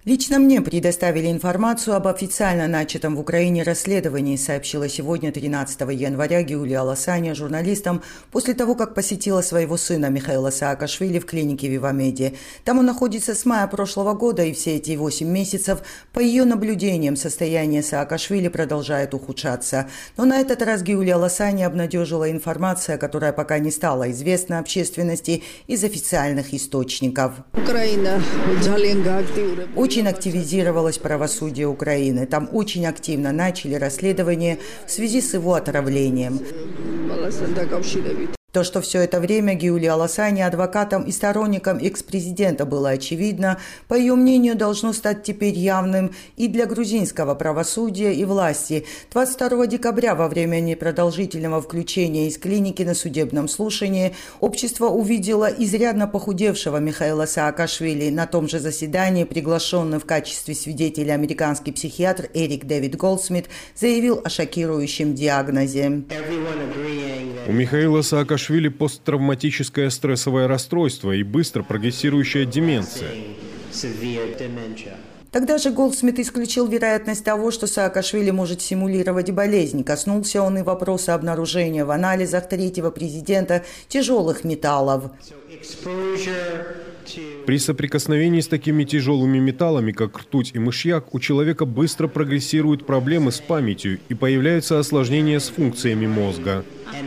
Лично мне предоставили информацию об официально начатом в Украине расследовании, сообщила сегодня, 13 января, Гиулия Аласания журналистам после того, как посетила своего сына Михаила Саакашвили в клинике Вивамеди. Там он находится с мая прошлого года, и все эти 8 месяцев, по ее наблюдениям, состояние Саакашвили продолжает ухудшаться. Но на этот раз Гиулия Аласания обнадежила информация, которая пока не стала известна общественности из официальных источников. Украина Очень активизировалось правосудие Украины. Там очень активно начали расследование в связи с его отравлением. То, что все это время Гиулия Аласания адвокатом и сторонником экс-президента было очевидно, по ее мнению, должно стать теперь явным и для грузинского правосудия и власти. 22 декабря во время непродолжительного включения из клиники на судебном слушании общество увидело изрядно похудевшего Михаила Саакашвили. На том же заседании приглашенный в качестве свидетеля американский психиатр Эрик Дэвид Голдсмит заявил о шокирующем диагнозе. У Михаила Саакашвили посттравматическое стрессовое расстройство и быстро прогрессирующая деменция. Тогда же Голдсмит исключил вероятность того, что Саакашвили может симулировать болезнь. Коснулся он и вопроса обнаружения в анализах третьего президента тяжелых металлов. При соприкосновении с такими тяжелыми металлами, как ртуть и мышьяк, у человека быстро прогрессируют проблемы с памятью и появляются осложнения с функциями мозга.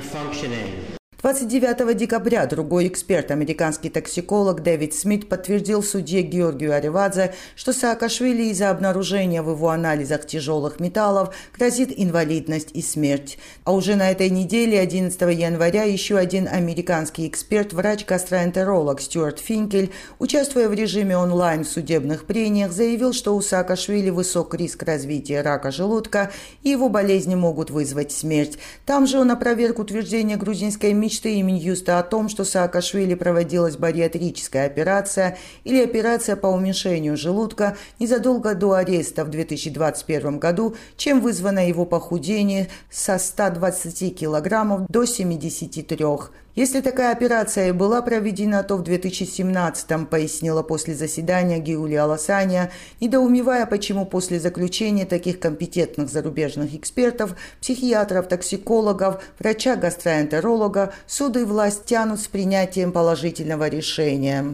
29 декабря другой эксперт, американский токсиколог Дэвид Смит, подтвердил судье Георгию Аривадзе, что Саакашвили из-за обнаружения в его анализах тяжелых металлов грозит инвалидность и смерть. А уже на этой неделе, 11 января, еще один американский эксперт, врач-гастроэнтеролог Стюарт Финкель, участвуя в режиме онлайн в судебных прениях, заявил, что у Саакашвили высок риск развития рака желудка и его болезни могут вызвать смерть. Там же он опроверг утверждение грузинской мечты и Минюста о том, что Саакашвили проводилась бариатрическая операция или операция по уменьшению желудка незадолго до ареста в 2021 году, чем вызвано его похудение со 120 килограммов до 73. Если такая операция и была проведена, то в 2017-м, пояснила после заседания Гиулия Аласания, недоумевая, почему после заключения таких компетентных зарубежных экспертов, психиатров, токсикологов, врача-гастроэнтеролога, суд и власть тянут с принятием положительного решения.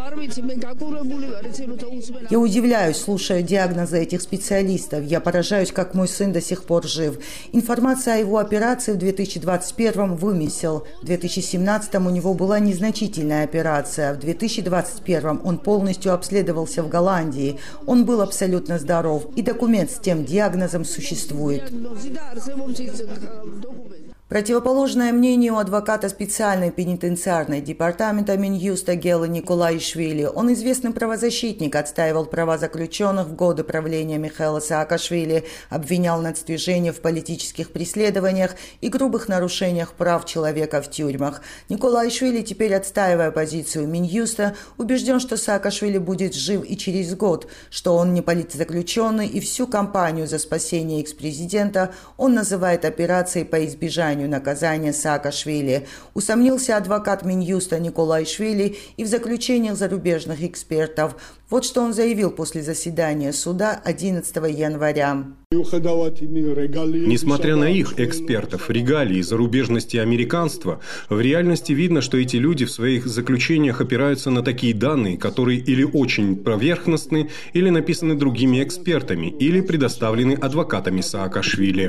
Я удивляюсь, слушая диагнозы этих специалистов. Я поражаюсь, как мой сын до сих пор жив. Информация о его операции в 2021-м вымысел. В 2017-м у него была незначительная операция. В 2021-м он полностью обследовался в Голландии. Он был абсолютно здоров. И документ с тем диагнозом существует. Противоположное мнение у адвоката специальной пенитенциарной департамента Минюста Гела Николаишвили. Он известный правозащитник, отстаивал права заключенных в годы правления Михаила Саакашвили, обвинял нацдвижение в политических преследованиях и грубых нарушениях прав человека в тюрьмах. Николаишвили, теперь отстаивая позицию Минюста, убежден, что Саакашвили будет жив и через год, что он не политзаключенный, и всю кампанию за спасение экс-президента он называет операцией по избежанию наказания Саакашвили. Усомнился адвокат Минюста Николаишвили и в заключениях зарубежных экспертов. Вот что он заявил после заседания суда 11 января. Несмотря на их, экспертов, регалии, зарубежности и американства, в реальности видно, что эти люди в своих заключениях опираются на такие данные, которые или очень поверхностны, или написаны другими экспертами, или предоставлены адвокатами Саакашвили.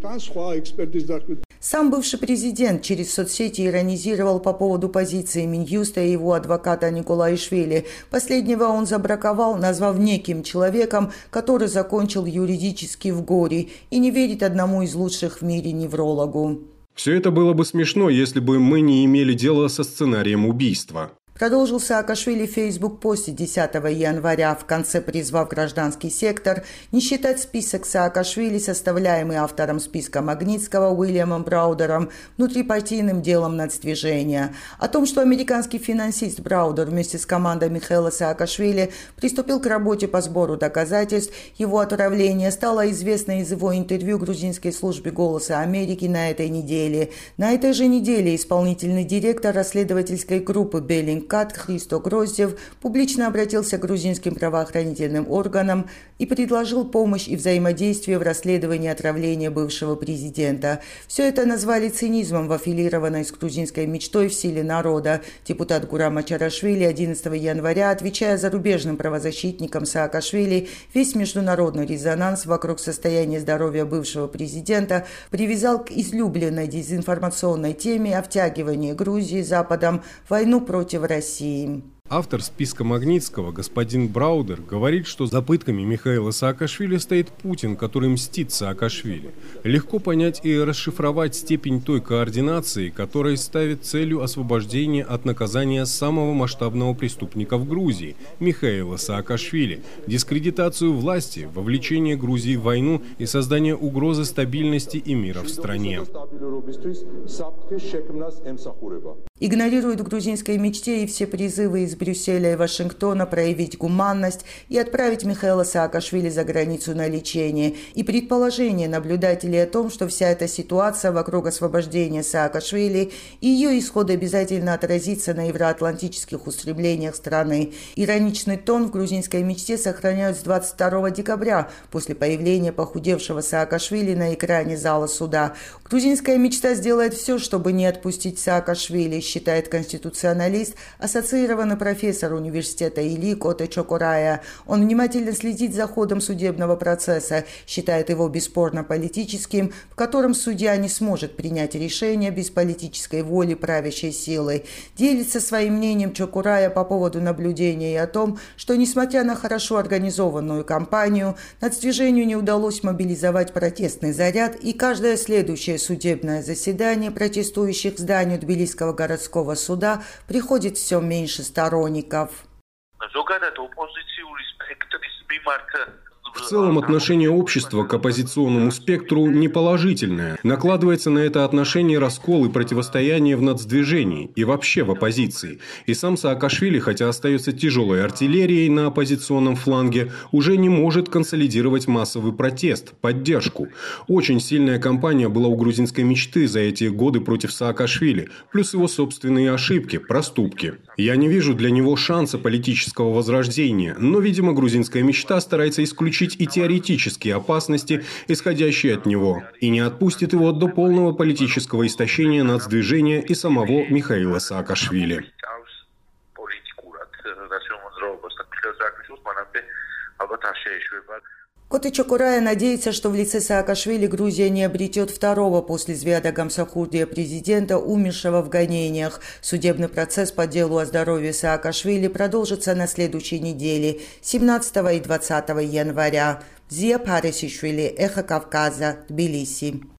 Сам бывший президент через соцсети иронизировал по поводу позиции Минюста и его адвоката Николаишвили. Последнего он забраковал, назвав неким человеком, который закончил юридически в горе и не верит одному из лучших в мире неврологу. Все это было бы смешно, если бы мы не имели дела со сценарием убийства. Продолжил Саакашвили в фейсбук-посте 10 января, в конце призвав гражданский сектор не считать список Саакашвили, составляемый автором списка Магнитского Уильямом Браудером, внутрипартийным делом нацдвижения. О том, что американский финансист Браудер вместе с командой Михаила Саакашвили приступил к работе по сбору доказательств его отравления, стало известно из его интервью грузинской службе «Голоса Америки» на этой неделе. На этой же неделе исполнительный директор расследовательской группы Беллинг МКАД Христо Гроздев публично обратился к грузинским правоохранительным органам и предложил помощь и взаимодействие в расследовании отравления бывшего президента. Все это назвали цинизмом в аффилированной с грузинской мечтой в силе народа. Депутат Гурам Ачарашвили 11 января, отвечая зарубежным правозащитникам Саакашвили, весь международный резонанс вокруг состояния здоровья бывшего президента привязал к излюбленной дезинформационной теме о втягивании Грузии Западом в войну против России. Автор списка Магнитского, господин Браудер, говорит, что за пытками Михаила Саакашвили стоит Путин, который мстит Саакашвили. Легко понять и расшифровать степень той координации, которая ставит целью освобождения от наказания самого масштабного преступника в Грузии – Михаила Саакашвили, дискредитацию власти, вовлечение Грузии в войну и создание угрозы стабильности и мира в стране. Игнорирует в грузинской мечте и все призывы из Брюсселя и Вашингтона проявить гуманность и отправить Михаила Саакашвили за границу на лечение, и предположение наблюдателей о том, что вся эта ситуация вокруг освобождения Саакашвили и ее исход обязательно отразится на евроатлантических устремлениях страны. Ироничный тон в грузинской мечте сохраняют с 22 декабря, после появления похудевшего Саакашвили на экране зала суда. Грузинская мечта сделает все, чтобы не отпустить Саакашвили, считает конституционалист, ассоциированный профессор университета ИЛИ Коте Чокурая. Он внимательно следит за ходом судебного процесса, считает его бесспорно политическим, в котором судья не сможет принять решение без политической воли правящей силы. Делится своим мнением Чокурая по поводу наблюдения и о том, что, несмотря на хорошо организованную кампанию, нацдвижению не удалось мобилизовать протестный заряд, и каждое следующее судебное заседание протестующих к зданию Тбилисского городского суда приходит все меньше сторонников. В целом отношение общества к оппозиционному спектру неположительное. Накладывается на это отношение раскол и противостояние в нацдвижении и вообще в оппозиции. И сам Саакашвили, хотя остается тяжелой артиллерией на оппозиционном фланге, уже не может консолидировать массовый протест, поддержку. Очень сильная кампания была у грузинской мечты за эти годы против Саакашвили, плюс его собственные ошибки, проступки. Я не вижу для него шанса политического возрождения, но, видимо, грузинская мечта старается исключить и теоретические опасности, исходящие от него, и не отпустит его до полного политического истощения нацдвижения и самого Михаила Саакашвили. Коте Чокурая надеется, что в лице Саакашвили Грузия не обретет второго после Звиада Гамсахурдия президента, умершего в гонениях. Судебный процесс по делу о здоровье Саакашвили продолжится на следующей неделе, 17 и 20 января. Зия Парисишвили, Эхо Кавказа, Тбилиси.